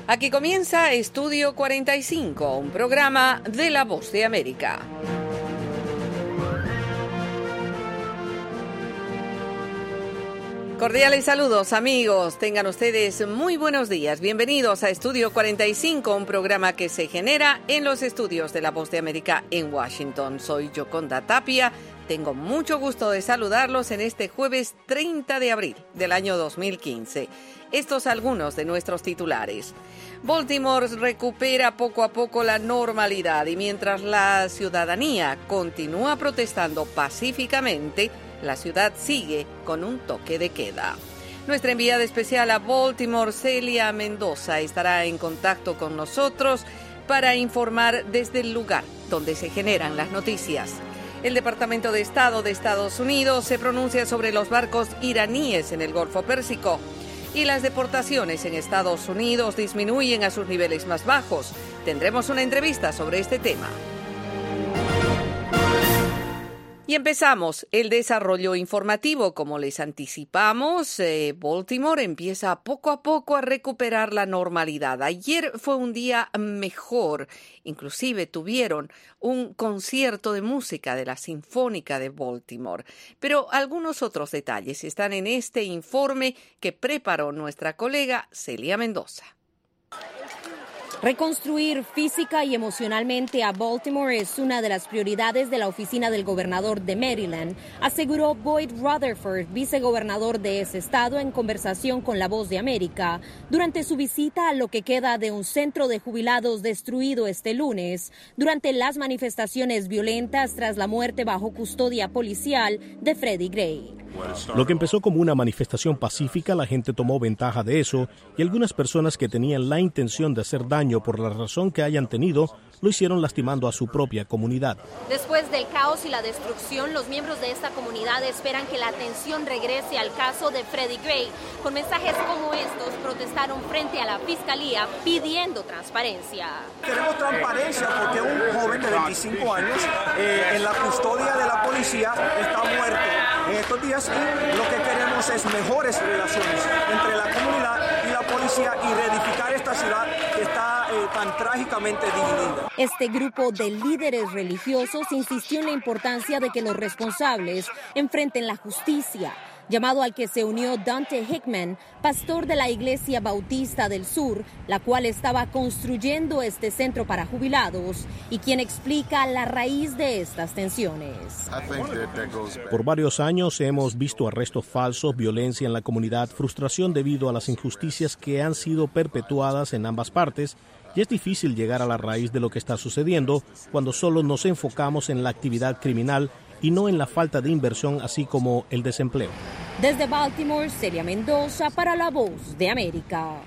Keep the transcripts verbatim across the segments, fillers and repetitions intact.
Aquí comienza Estudio cuarenta y cinco, un programa de La Voz de América. Cordiales saludos, amigos. Tengan ustedes muy buenos días. Bienvenidos a Estudio cuarenta y cinco, un programa que se genera en los estudios de La Voz de América en Washington. Soy Yoconda Tapia. Tengo mucho gusto de saludarlos en este jueves treinta de abril del año dos mil quince. Estos algunos de nuestros titulares. Baltimore recupera poco a poco la normalidad y mientras la ciudadanía continúa protestando pacíficamente, la ciudad sigue con un toque de queda. Nuestra enviada especial a Baltimore, Celia Mendoza, estará en contacto con nosotros para informar desde el lugar donde se generan las noticias. El Departamento de Estado de Estados Unidos se pronuncia sobre los barcos iraníes en el Golfo Pérsico y las deportaciones en Estados Unidos disminuyen a sus niveles más bajos. Tendremos una entrevista sobre este tema. Y empezamos el desarrollo informativo. Como les anticipamos, eh, Baltimore empieza poco a poco a recuperar la normalidad. Ayer fue un día mejor. Inclusive tuvieron un concierto de música de la Sinfónica de Baltimore. Pero algunos otros detalles están en este informe que preparó nuestra colega Celia Mendoza. Reconstruir física y emocionalmente a Baltimore es una de las prioridades de la oficina del gobernador de Maryland, aseguró Boyd Rutherford, vicegobernador de ese estado, en conversación con La Voz de América, durante su visita a lo que queda de un centro de jubilados destruido este lunes, durante las manifestaciones violentas tras la muerte bajo custodia policial de Freddie Gray. Lo que empezó como una manifestación pacífica, la gente tomó ventaja de eso y algunas personas que tenían la intención de hacer daño por la razón que hayan tenido, lo hicieron lastimando a su propia comunidad. Después del caos y la destrucción, los miembros de esta comunidad esperan que la atención regrese al caso de Freddie Gray. Con mensajes como estos, protestaron frente a la fiscalía pidiendo transparencia. Queremos transparencia porque un joven de veinticinco años eh, en la custodia de la policía está muerto en estos días y lo que queremos es mejores relaciones entre la comunidad y la policía y reedificar esta ciudad que está eh, tan trágicamente dividida. Este grupo de líderes religiosos insistió en la importancia de que los responsables enfrenten la justicia, llamado al que se unió Dante Hickman, pastor de la Iglesia Bautista del Sur, la cual estaba construyendo este centro para jubilados y quien explica la raíz de estas tensiones. Por varios años hemos visto arrestos falsos, violencia en la comunidad, frustración debido a las injusticias que han sido perpetuadas en ambas partes, y es difícil llegar a la raíz de lo que está sucediendo cuando solo nos enfocamos en la actividad criminal y no en la falta de inversión, así como el desempleo. Desde Baltimore, Celia Mendoza para La Voz de América.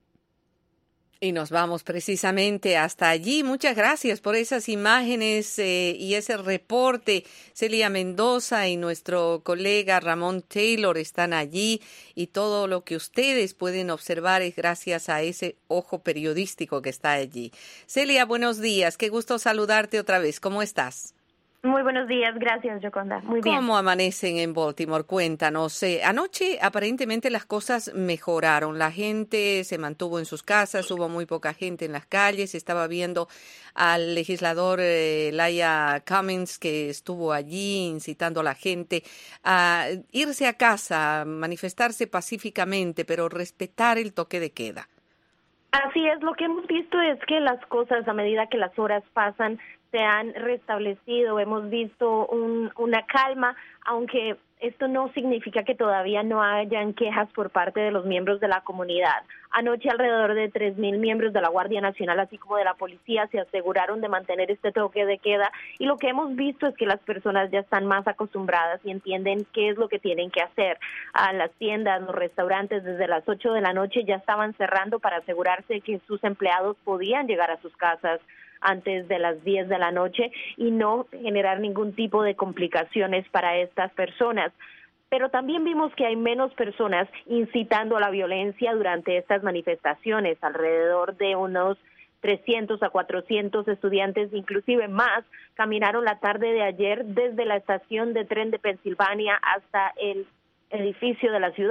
Y nos vamos precisamente hasta allí. Muchas gracias por esas imágenes eh, y ese reporte. Celia Mendoza y nuestro colega Ramón Taylor están allí y todo lo que ustedes pueden observar es gracias a ese ojo periodístico que está allí. Celia, buenos días. Qué gusto saludarte otra vez. ¿Cómo estás? Muy buenos días, gracias, Yoconda. Muy bien. ¿Cómo amanecen en Baltimore? Cuéntanos. Eh, anoche aparentemente las cosas mejoraron. La gente se mantuvo en sus casas, hubo muy poca gente en las calles. Estaba viendo al legislador eh, Elijah Cummings que estuvo allí incitando a la gente a irse a casa, a manifestarse pacíficamente, pero respetar el toque de queda. Así es, lo que hemos visto es que las cosas a medida que las horas pasan se han restablecido, hemos visto un, una calma, aunque esto no significa que todavía no hayan quejas por parte de los miembros de la comunidad. Anoche alrededor de tres mil miembros de la Guardia Nacional, así como de la policía, se aseguraron de mantener este toque de queda y lo que hemos visto es que las personas ya están más acostumbradas y entienden qué es lo que tienen que hacer. A las tiendas, los restaurantes desde las ocho de la noche ya estaban cerrando para asegurarse que sus empleados podían llegar a sus casas antes de las diez de la noche y no generar ningún tipo de complicaciones para estas personas. Pero también vimos que hay menos personas incitando a la violencia durante estas manifestaciones, alrededor de unos trescientos a cuatrocientos estudiantes, inclusive más, caminaron la tarde de ayer desde la estación de tren de Pensilvania hasta el edificio de la ciudad.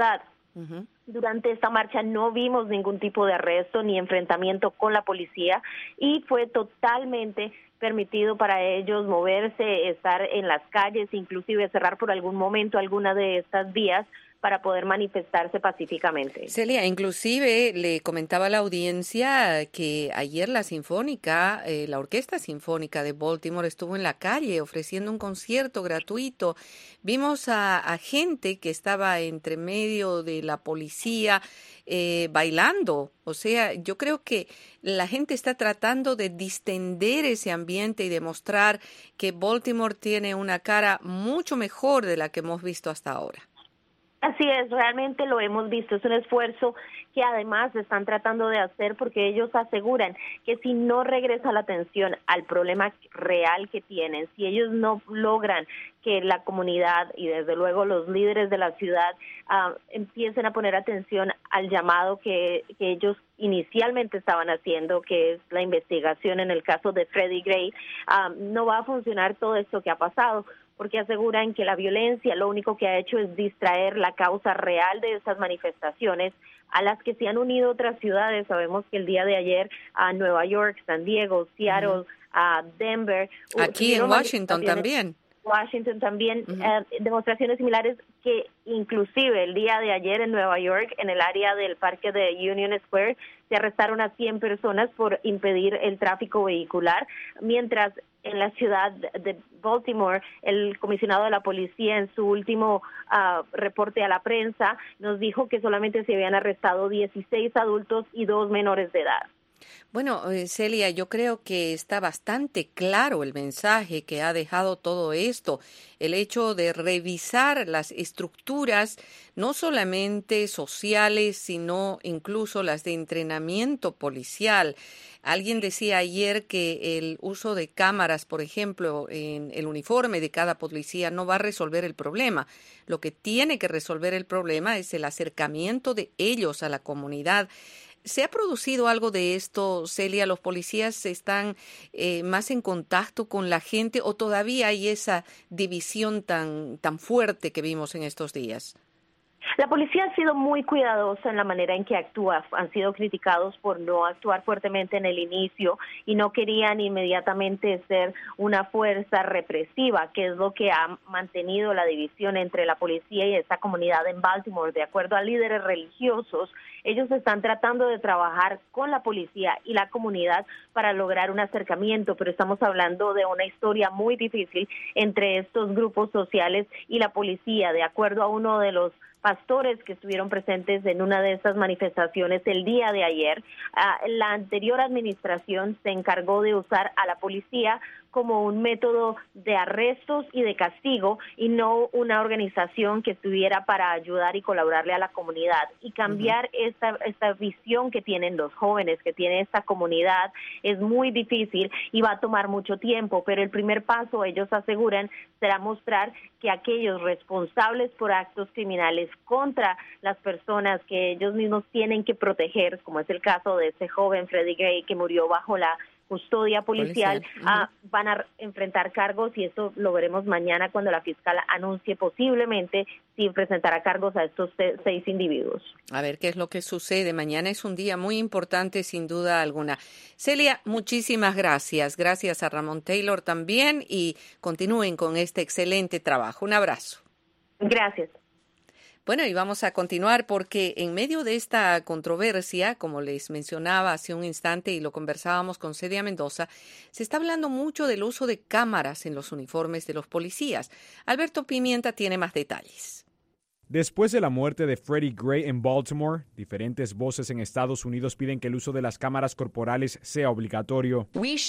Uh-huh. Durante esta marcha no vimos ningún tipo de arresto ni enfrentamiento con la policía y fue totalmente permitido para ellos moverse, estar en las calles, inclusive cerrar por algún momento alguna de estas vías para poder manifestarse pacíficamente. Celia, inclusive le comentaba a la audiencia que ayer la Sinfónica, eh, la Orquesta Sinfónica de Baltimore estuvo en la calle ofreciendo un concierto gratuito. Vimos a, a gente que estaba entre medio de la policía eh, bailando. O sea, yo creo que la gente está tratando de distender ese ambiente y demostrar que Baltimore tiene una cara mucho mejor de la que hemos visto hasta ahora. Así es, realmente lo hemos visto, es un esfuerzo que además están tratando de hacer porque ellos aseguran que si no regresa la atención al problema real que tienen, si ellos no logran que la comunidad y desde luego los líderes de la ciudad uh, empiecen a poner atención al llamado que, que ellos inicialmente estaban haciendo, que es la investigación en el caso de Freddie Gray, uh, no va a funcionar todo esto que ha pasado, porque aseguran que la violencia lo único que ha hecho es distraer la causa real de estas manifestaciones a las que se han unido otras ciudades. Sabemos que el día de ayer a Nueva York, San Diego, Seattle, a uh, Denver. Aquí en Washington también. Washington también, Uh-huh. eh, demostraciones similares que inclusive el día de ayer en Nueva York, en el área del parque de Union Square, se arrestaron a cien personas por impedir el tráfico vehicular, mientras en la ciudad de Baltimore, el comisionado de la policía en su último uh, reporte a la prensa nos dijo que solamente se habían arrestado dieciséis adultos y dos menores de edad. Bueno, eh, Celia, yo creo que está bastante claro el mensaje que ha dejado todo esto, el hecho de revisar las estructuras, no solamente sociales, sino incluso las de entrenamiento policial. Alguien decía ayer que el uso de cámaras, por ejemplo, en el uniforme de cada policía no va a resolver el problema. Lo que tiene que resolver el problema es el acercamiento de ellos a la comunidad. ¿Se ha producido algo de esto, Celia? ¿Los policías están eh, más en contacto con la gente o todavía hay esa división tan, tan fuerte que vimos en estos días? La policía ha sido muy cuidadosa en la manera en que actúa. Han sido criticados por no actuar fuertemente en el inicio y no querían inmediatamente ser una fuerza represiva, que es lo que ha mantenido la división entre la policía y esta comunidad en Baltimore. De acuerdo a líderes religiosos, ellos están tratando de trabajar con la policía y la comunidad para lograr un acercamiento, pero estamos hablando de una historia muy difícil entre estos grupos sociales y la policía. De acuerdo a uno de los pastores que estuvieron presentes en una de estas manifestaciones el día de ayer, uh, la anterior administración se encargó de usar a la policía como un método de arrestos y de castigo y no una organización que estuviera para ayudar y colaborarle a la comunidad. Y cambiar uh-huh. esta, esta visión que tienen los jóvenes, que tiene esta comunidad, es muy difícil y va a tomar mucho tiempo, pero el primer paso, ellos aseguran, será mostrar que aquellos responsables por actos criminales contra las personas que ellos mismos tienen que proteger, como es el caso de ese joven Freddie Gray que murió bajo la custodia policial, policial. Uh, van a enfrentar cargos y eso lo veremos mañana cuando la fiscal anuncie posiblemente si presentará cargos a estos seis individuos. A ver qué es lo que sucede. Mañana es un día muy importante sin duda alguna. Celia, muchísimas gracias. Gracias a Ramón Taylor también y continúen con este excelente trabajo. Un abrazo. Gracias. Bueno, y vamos a continuar porque en medio de esta controversia, como les mencionaba hace un instante y lo conversábamos con Celia Mendoza, se está hablando mucho del uso de cámaras en los uniformes de los policías. Alberto Pimienta tiene más detalles. Después de la muerte de Freddie Gray en Baltimore, diferentes voces en Estados Unidos piden que el uso de las cámaras corporales sea obligatorio.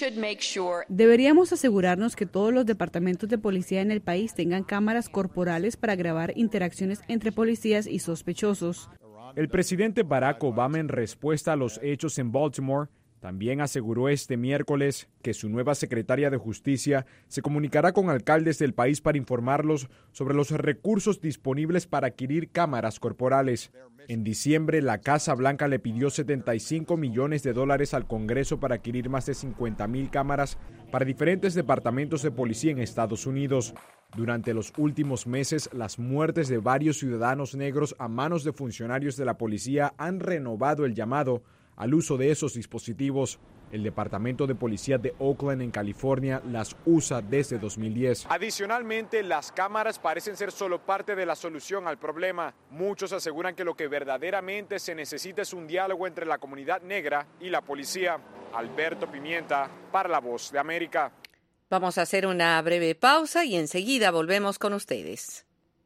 Deberíamos asegurarnos que todos los departamentos de policía en el país tengan cámaras corporales para grabar interacciones entre policías y sospechosos. El presidente Barack Obama, en respuesta a los hechos en Baltimore, también aseguró este miércoles que su nueva secretaria de Justicia se comunicará con alcaldes del país para informarlos sobre los recursos disponibles para adquirir cámaras corporales. En diciembre, la Casa Blanca le pidió setenta y cinco millones de dólares al Congreso para adquirir más de cincuenta mil cámaras para diferentes departamentos de policía en Estados Unidos. Durante los últimos meses, las muertes de varios ciudadanos negros a manos de funcionarios de la policía han renovado el llamado al uso de esos dispositivos. El Departamento de Policía de Oakland, en California, las usa desde dos mil diez. Adicionalmente, las cámaras parecen ser solo parte de la solución al problema. Muchos aseguran que lo que verdaderamente se necesita es un diálogo entre la comunidad negra y la policía. Alberto Pimienta, para La Voz de América. Vamos a hacer una breve pausa y enseguida volvemos con ustedes.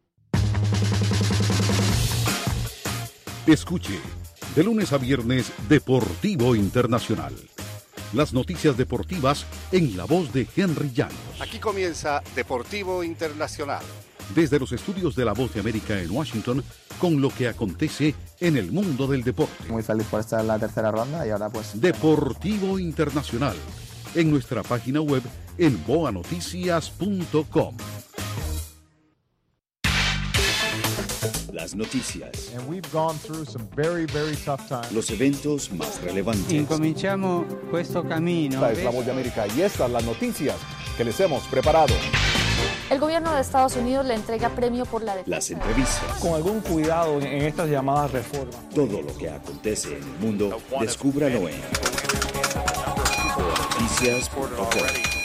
Escuche, de lunes a viernes, Deportivo Internacional. Las noticias deportivas en la voz de Henry Llanos. Aquí comienza Deportivo Internacional. Desde los estudios de La Voz de América en Washington, con lo que acontece en el mundo del deporte. Muy feliz por estar en la tercera ronda y ahora pues... Deportivo Internacional, en nuestra página web en boa noticias punto com. Las noticias. And we've gone through some very, very tough times. Los eventos más relevantes. Incominciamo questo cammino. Esta es La Voz de América y estas las noticias que les hemos preparado. El gobierno de Estados Unidos le entrega premio por la defensa. Las entrevistas. Con algún cuidado en estas llamadas reformas. Todo lo que acontece en el mundo, descúbralo en boa noticias punto com.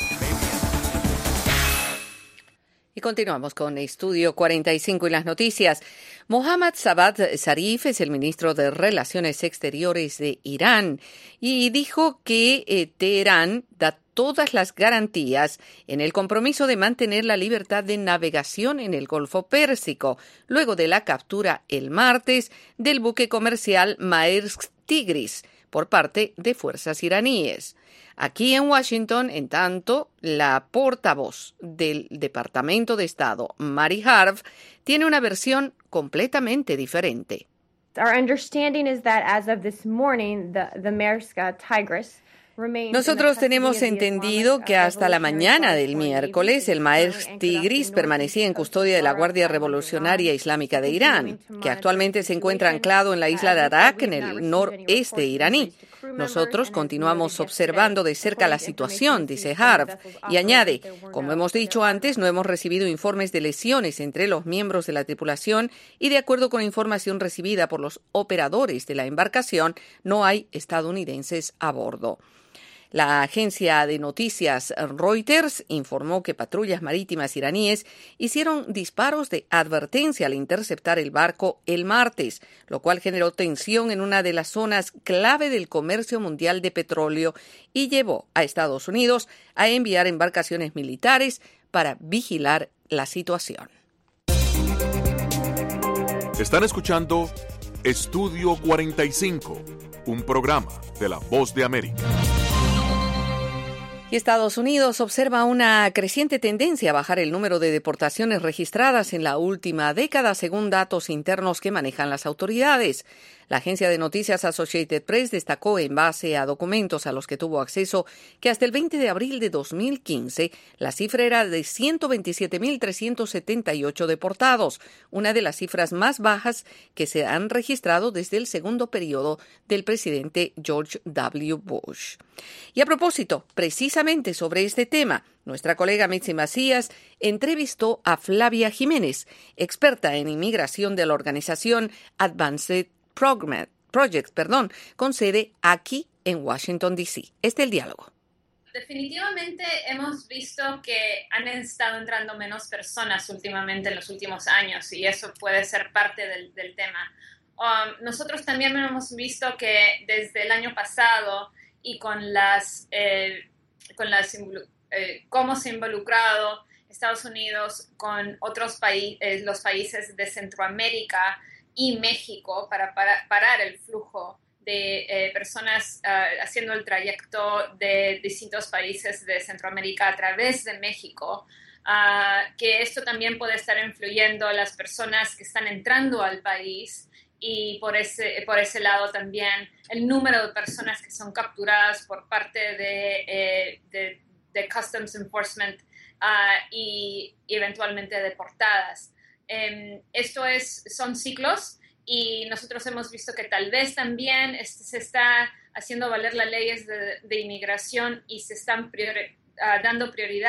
Y continuamos con Estudio cuarenta y cinco y las noticias. Mohammad Javad Zarif es el ministro de Relaciones Exteriores de Irán y dijo que eh, Teherán da todas las garantías en el compromiso de mantener la libertad de navegación en el Golfo Pérsico, luego de la captura el martes del buque comercial Maersk Tigris por parte de fuerzas iraníes. Aquí en Washington, en tanto, la portavoz del Departamento de Estado, Mary Harf, tiene una versión completamente diferente. Our understanding is that as of this morning, the, the Maersk Tigris Nosotros tenemos entendido que hasta la mañana del miércoles el Maersk Tigris permanecía en custodia de la Guardia Revolucionaria Islámica de Irán, que actualmente se encuentra anclado en la isla de Arak, en el noreste iraní. Nosotros continuamos observando de cerca la situación, dice Harf, y añade, como hemos dicho antes, no hemos recibido informes de lesiones entre los miembros de la tripulación y de acuerdo con información recibida por los operadores de la embarcación, no hay estadounidenses a bordo. La agencia de noticias Reuters informó que patrullas marítimas iraníes hicieron disparos de advertencia al interceptar el barco el martes, lo cual generó tensión en una de las zonas clave del comercio mundial de petróleo y llevó a Estados Unidos a enviar embarcaciones militares para vigilar la situación. Están escuchando Estudio cuarenta y cinco, un programa de La Voz de América. Y Estados Unidos observa una creciente tendencia a bajar el número de deportaciones registradas en la última década, según datos internos que manejan las autoridades. La agencia de noticias Associated Press destacó en base a documentos a los que tuvo acceso que hasta el veinte de abril de dos mil quince la cifra era de ciento veintisiete mil trescientos setenta y ocho deportados, una de las cifras más bajas que se han registrado desde el segundo periodo del presidente George W. Bush. Y a propósito, precisamente sobre este tema, nuestra colega Mitzi Macías entrevistó a Flavia Jiménez, experta en inmigración de la organización Advanced Project, perdón, con sede aquí en Washington, D C. Este es el diálogo. Definitivamente hemos visto que han estado entrando menos personas últimamente en los últimos años y eso puede ser parte del, del tema. Um, nosotros también hemos visto que desde el año pasado y con las, eh, con las eh, cómo se ha involucrado Estados Unidos con otros países, eh, los países de Centroamérica y México para, para parar el flujo de eh, personas uh, haciendo el trayecto de distintos países de Centroamérica a través de México, uh, que esto también puede estar influyendo a las personas que están entrando al país y por ese, por ese lado también el número de personas que son capturadas por parte de, eh, de, de Customs Enforcement uh, y, y eventualmente deportadas. Um, esto es, son ciclos y nosotros hemos visto que tal vez también este, se está haciendo valer las leyes de, de inmigración y se están priori, uh, dando prioridad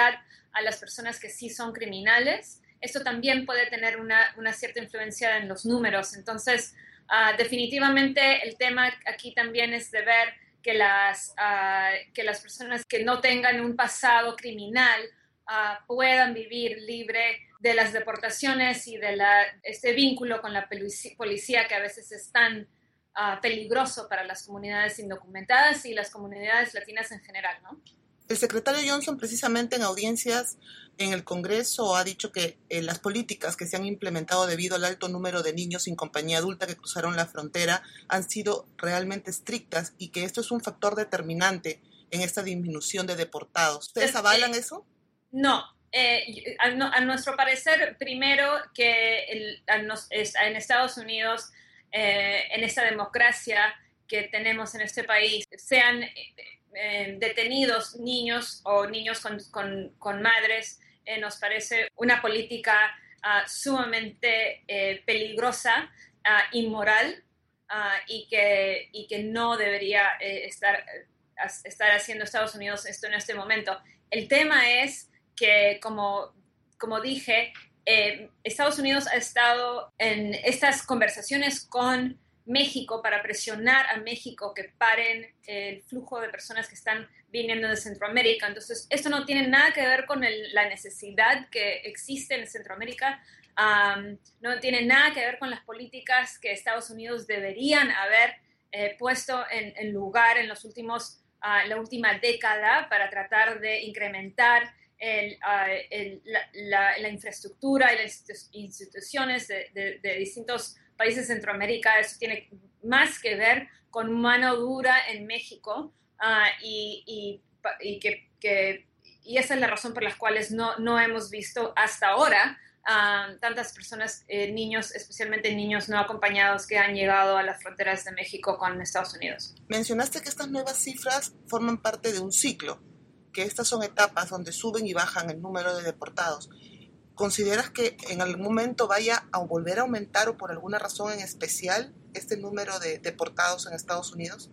a las personas que sí son criminales, esto también puede tener una, una cierta influencia en los números. Entonces, uh, definitivamente el tema aquí también es de ver que las, uh, que las personas que no tengan un pasado criminal uh, puedan vivir libre de las deportaciones y de la, este vínculo con la policía que a veces es tan uh, peligroso para las comunidades indocumentadas y las comunidades latinas en general, ¿no? El secretario Johnson, precisamente en audiencias en el Congreso, ha dicho que eh, las políticas que se han implementado debido al alto número de niños sin compañía adulta que cruzaron la frontera han sido realmente estrictas y que esto es un factor determinante en esta disminución de deportados. ¿Ustedes avalan eso? No. Eh, a, a nuestro parecer, primero que el, a nos, en Estados Unidos, eh, en esta democracia que tenemos en este país, sean eh, detenidos niños o niños con, con, con madres, eh, nos parece una política uh, sumamente eh, peligrosa, uh, inmoral, uh, y, que, y que no debería eh, estar, estar haciendo Estados Unidos esto en este momento. El tema es que, como, como dije, eh, Estados Unidos ha estado en estas conversaciones con México para presionar a México que paren el flujo de personas que están viniendo de Centroamérica. Entonces, esto no tiene nada que ver con el, la necesidad que existe en Centroamérica, um, no tiene nada que ver con las políticas que Estados Unidos deberían haber eh, puesto en, en lugar en los últimos, uh, la última década para tratar de incrementar El, uh, el, la, la, la infraestructura y las instituciones de, de, de distintos países de Centroamérica. Eso tiene más que ver con mano dura en México, uh, y, y, y, que, que, y esa es la razón por la cual no, no hemos visto hasta ahora uh, tantas personas, eh, niños, especialmente niños no acompañados, que han llegado a las fronteras de México con Estados Unidos. Mencionaste que estas nuevas cifras forman parte de un ciclo, que estas son etapas donde suben y bajan el número de deportados. ¿Consideras que en algún momento vaya a volver a aumentar o por alguna razón en especial este número de deportados en Estados Unidos?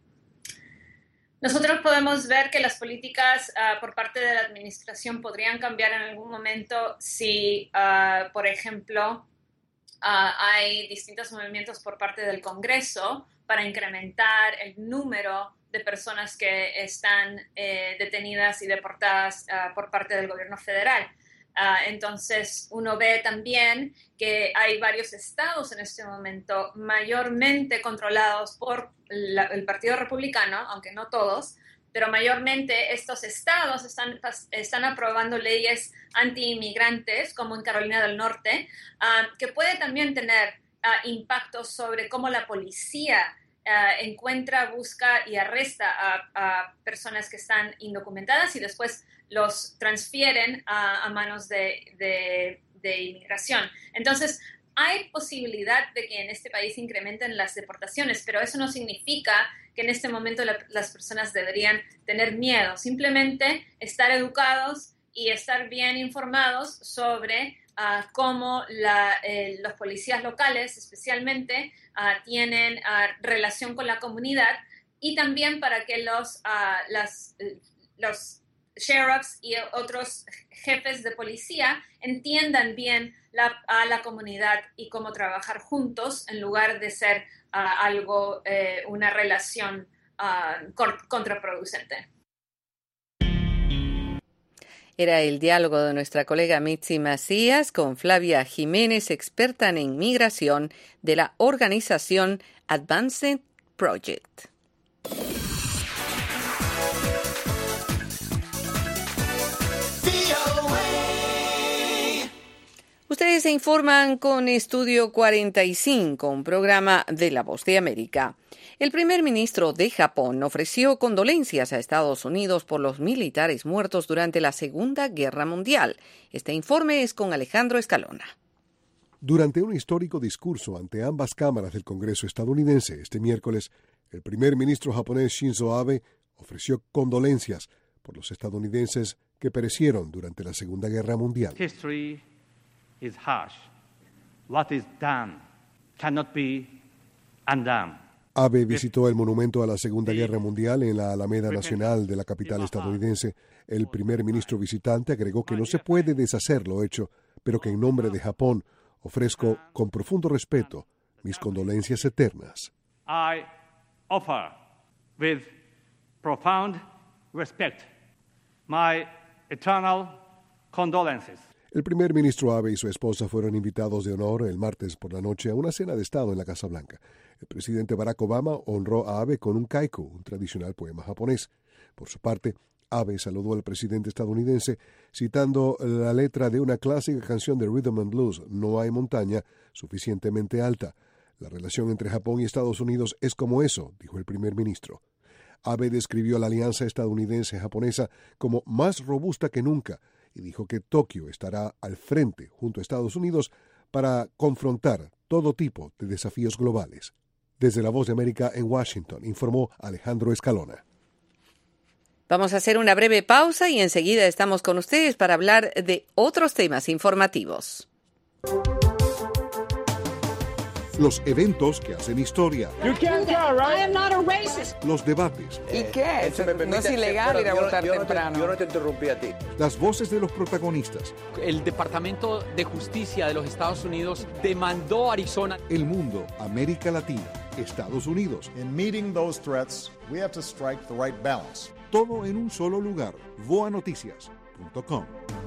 Nosotros podemos ver que las políticas uh, por parte de la administración podrían cambiar en algún momento si, uh, por ejemplo, uh, hay distintos movimientos por parte del Congreso para incrementar el número de personas que están eh, detenidas y deportadas uh, por parte del gobierno federal. Uh, entonces, uno ve también que hay varios estados en este momento mayormente controlados por la, el Partido Republicano, aunque no todos, pero mayormente estos estados están, están aprobando leyes anti-inmigrantes, como en Carolina del Norte, uh, que puede también tener uh, impactos sobre cómo la policía Uh, encuentra, busca y arresta a, a personas que están indocumentadas y después los transfieren a, a manos de, de, de inmigración. Entonces, hay posibilidad de que en este país incrementen las deportaciones, pero eso no significa que en este momento la, las personas deberían tener miedo. Simplemente estar educados y estar bien informados sobre Uh, cómo la, eh, los policías locales especialmente uh, tienen uh, relación con la comunidad, y también para que los, uh, las, los sheriffs y otros jefes de policía entiendan bien la, a la comunidad y cómo trabajar juntos en lugar de ser uh, algo, eh, una relación uh, contraproducente. Era el diálogo de nuestra colega Mitzi Macías con Flavia Jiménez, experta en inmigración de la organización Advanced Project. Ustedes se informan con Estudio cuarenta y cinco, un programa de La Voz de América. El primer ministro de Japón ofreció condolencias a Estados Unidos por los militares muertos durante la Segunda Guerra Mundial. Este informe es con Alejandro Escalona. Durante un histórico discurso ante ambas cámaras del Congreso estadounidense este miércoles, el primer ministro japonés Shinzo Abe ofreció condolencias por los estadounidenses que perecieron durante la Segunda Guerra Mundial. History is harsh. What is done cannot be undone. Abe visitó el monumento a la Segunda Guerra Mundial en la Alameda Nacional de la capital estadounidense. El primer ministro visitante agregó que no se puede deshacer lo hecho, pero que en nombre de Japón ofrezco con profundo respeto mis condolencias eternas. I offer with profound respect my eternal condolences. El primer ministro Abe y su esposa fueron invitados de honor el martes por la noche a una cena de Estado en la Casa Blanca. El presidente Barack Obama honró a Abe con un kaiku, un tradicional poema japonés. Por su parte, Abe saludó al presidente estadounidense citando la letra de una clásica canción de Rhythm and Blues, No hay montaña suficientemente alta. La relación entre Japón y Estados Unidos es como eso, dijo el primer ministro. Abe describió la alianza estadounidense-japonesa como más robusta que nunca y dijo que Tokio estará al frente junto a Estados Unidos para confrontar todo tipo de desafíos globales. Desde La Voz de América en Washington, informó Alejandro Escalona. Vamos a hacer una breve pausa y enseguida estamos con ustedes para hablar de otros temas informativos. Los eventos que hacen historia. You can't go, right? I am not a racist. Los debates. ¿Y qué? No es ilegal ir a votar yo no temprano. Te, yo no te interrumpí a ti. Las voces de los protagonistas. El Departamento de Justicia de los Estados Unidos demandó a Arizona. El mundo, América Latina, Estados Unidos. In meeting those threats, we have to strike the right balance. Todo en un solo lugar. voa noticias punto com.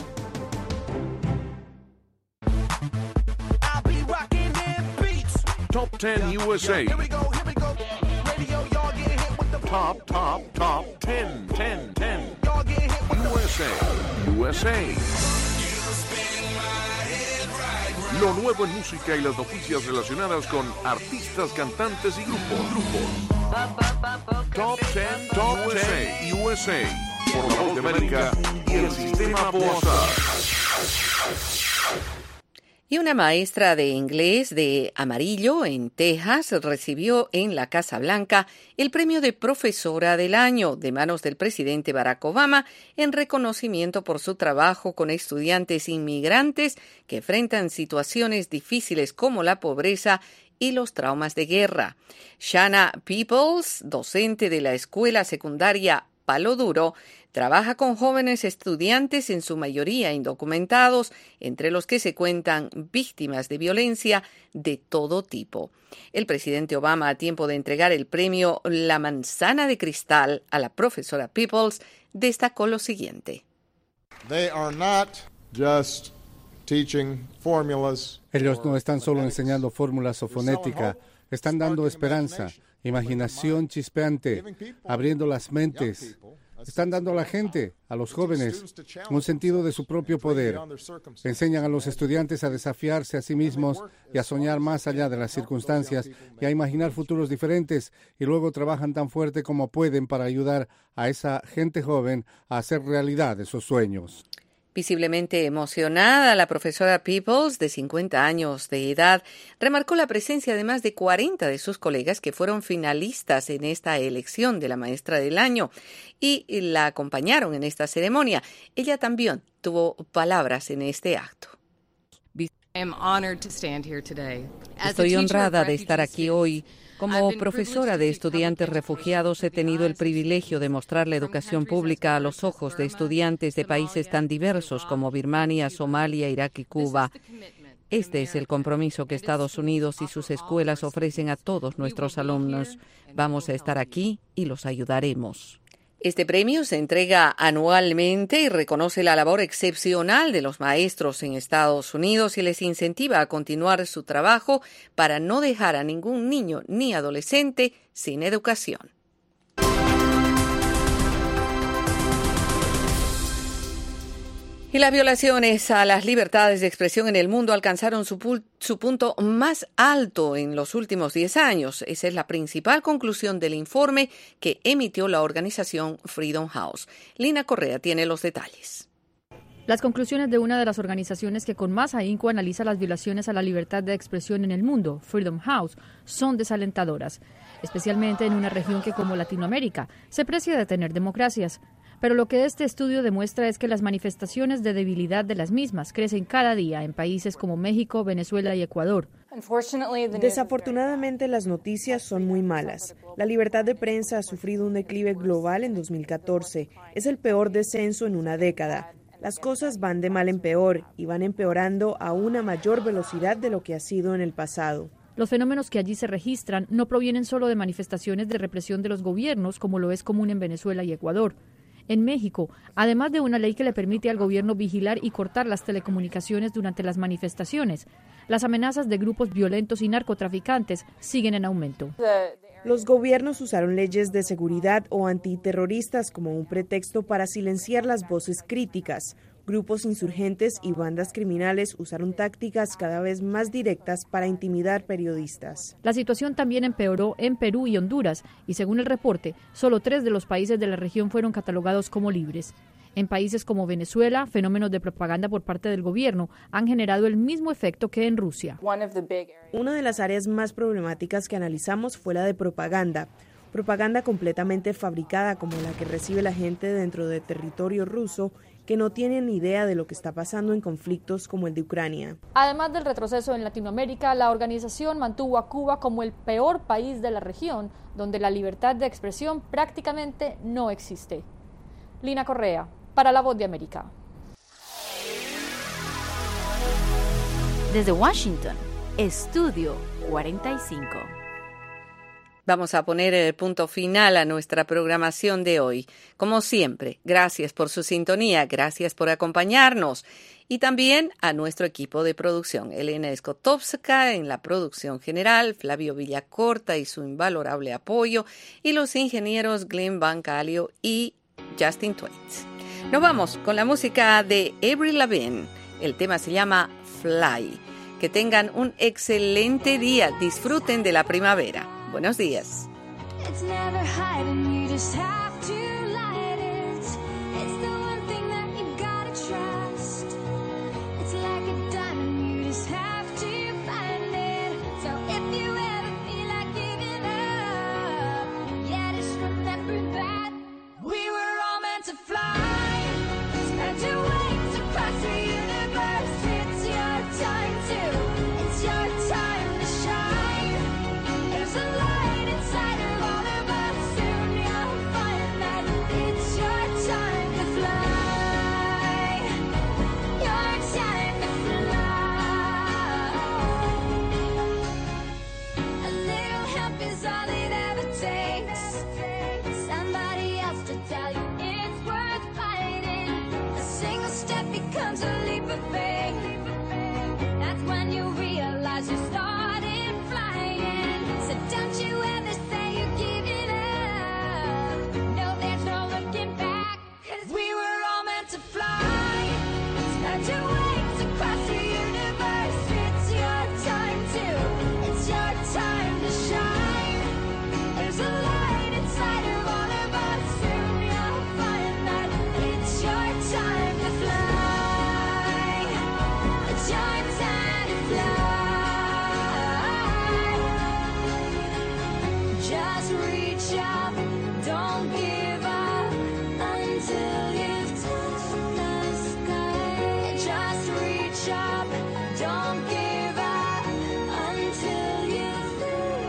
Top ten U S A. Top, top, top ten, ten, ten. U S A, U S A. Lo nuevo en música y las noticias relacionadas con artistas, cantantes y grupos. grupos. Top ten, Top U S A, U S A. Por La Voz de América y el Sistema Boazar. Y una maestra de inglés de Amarillo, en Texas, recibió en la Casa Blanca el premio de Profesora del Año de manos del presidente Barack Obama en reconocimiento por su trabajo con estudiantes inmigrantes que enfrentan situaciones difíciles como la pobreza y los traumas de guerra. Shanna Peoples, docente de la escuela secundaria Palo Duro, trabaja con jóvenes estudiantes, en su mayoría indocumentados, entre los que se cuentan víctimas de violencia de todo tipo. El presidente Obama, a tiempo de entregar el premio La Manzana de Cristal a la profesora Peoples, destacó lo siguiente. They are not just teaching formulas. Ellos no están solo enseñando fórmulas o fonética, están dando esperanza, imaginación chispeante, abriendo las mentes. Están dando a la gente, a los jóvenes, un sentido de su propio poder. Enseñan a los estudiantes a desafiarse a sí mismos y a soñar más allá de las circunstancias y a imaginar futuros diferentes, y luego trabajan tan fuerte como pueden para ayudar a esa gente joven a hacer realidad esos sueños. Visiblemente emocionada, la profesora Peoples, de cincuenta años de edad, remarcó la presencia de más de cuarenta de sus colegas que fueron finalistas en esta elección de la Maestra del Año y la acompañaron en esta ceremonia. Ella también tuvo palabras en este acto. Estoy honrada de estar aquí hoy. Como profesora de estudiantes refugiados he tenido el privilegio de mostrar la educación pública a los ojos de estudiantes de países tan diversos como Birmania, Somalia, Irak y Cuba. Este es el compromiso que Estados Unidos y sus escuelas ofrecen a todos nuestros alumnos. Vamos a estar aquí y los ayudaremos. Este premio se entrega anualmente y reconoce la labor excepcional de los maestros en Estados Unidos y les incentiva a continuar su trabajo para no dejar a ningún niño ni adolescente sin educación. Y las violaciones a las libertades de expresión en el mundo alcanzaron su, pu- su punto más alto en los últimos diez años. Esa es la principal conclusión del informe que emitió la organización Freedom House. Lina Correa tiene los detalles. Las conclusiones de una de las organizaciones que con más ahínco analiza las violaciones a la libertad de expresión en el mundo, Freedom House, son desalentadoras, especialmente en una región que, como Latinoamérica, se precia de tener democracias. Pero lo que este estudio demuestra es que las manifestaciones de debilidad de las mismas crecen cada día en países como México, Venezuela y Ecuador, Desafortunadamente, las noticias son muy malas. La libertad de prensa ha sufrido un declive global en dos mil catorce. Es el peor descenso en una década. Las cosas van de mal en peor y van empeorando a una mayor velocidad de lo que ha sido en el pasado. Los fenómenos que allí se registran no provienen solo de manifestaciones de represión de los gobiernos, como lo es común en Venezuela y Ecuador. En México, además de una ley que le permite al gobierno vigilar y cortar las telecomunicaciones durante las manifestaciones, las amenazas de grupos violentos y narcotraficantes siguen en aumento. Los gobiernos usaron leyes de seguridad o antiterroristas como un pretexto para silenciar las voces críticas. Grupos insurgentes y bandas criminales usaron tácticas cada vez más directas para intimidar periodistas. La situación también empeoró en Perú y Honduras, y según el reporte, solo tres de los países de la región fueron catalogados como libres. En países como Venezuela, fenómenos de propaganda por parte del gobierno han generado el mismo efecto que en Rusia. Una de las áreas más problemáticas que analizamos fue la de propaganda. Propaganda completamente fabricada como la que recibe la gente dentro del territorio ruso, que no tienen ni idea de lo que está pasando en conflictos como el de Ucrania. Además del retroceso en Latinoamérica, la organización mantuvo a Cuba como el peor país de la región, donde la libertad de expresión prácticamente no existe. Lina Correa, para La Voz de América. Desde Washington, Estudio cuarenta y cinco. Vamos a poner el punto final a nuestra programación de hoy. Como siempre, gracias por su sintonía, gracias por acompañarnos y también a nuestro equipo de producción, Elena Skotowska en la producción general, Flavio Villacorta y su invalorable apoyo y los ingenieros Glenn Bancalio y Justin Twaits. Nos vamos con la música de Avril Lavigne. El tema se llama Fly. Que tengan un excelente día, disfruten de la primavera. Buenos días. It's never hiding, you just have to light it. It's the one thing that you gotta trust. It's like a diamond, you just have to find it. So if you ever feel like giving up, yeah, just remember that we were all meant to fly. Spread your wings across the universe. It's your time to, it's your time to shine. There's a light inside of all of us. Soon you'll find that it's your time to fly. Your time to fly. A little help is all it ever takes. Somebody else to tell you it's worth fighting. A single step becomes a leap of faith. That's when you realize you started flying. So don't you ever say you're giving up. No, there's no looking back. Cause we were all meant to fly. Spread your wings across the universe. It's your time to, it's your time to shine. There's a light inside of all of us. Soon you'll find that it's your time to fly. It's your time to fly. Just reach up, don't give up until you've touched the sky. Just reach up, don't give up until you've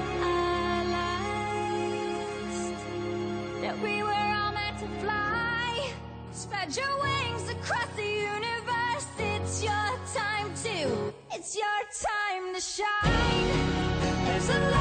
realized that we were all meant to fly. Spread your wings across the universe. It's your time to, it's your time to shine. There's a light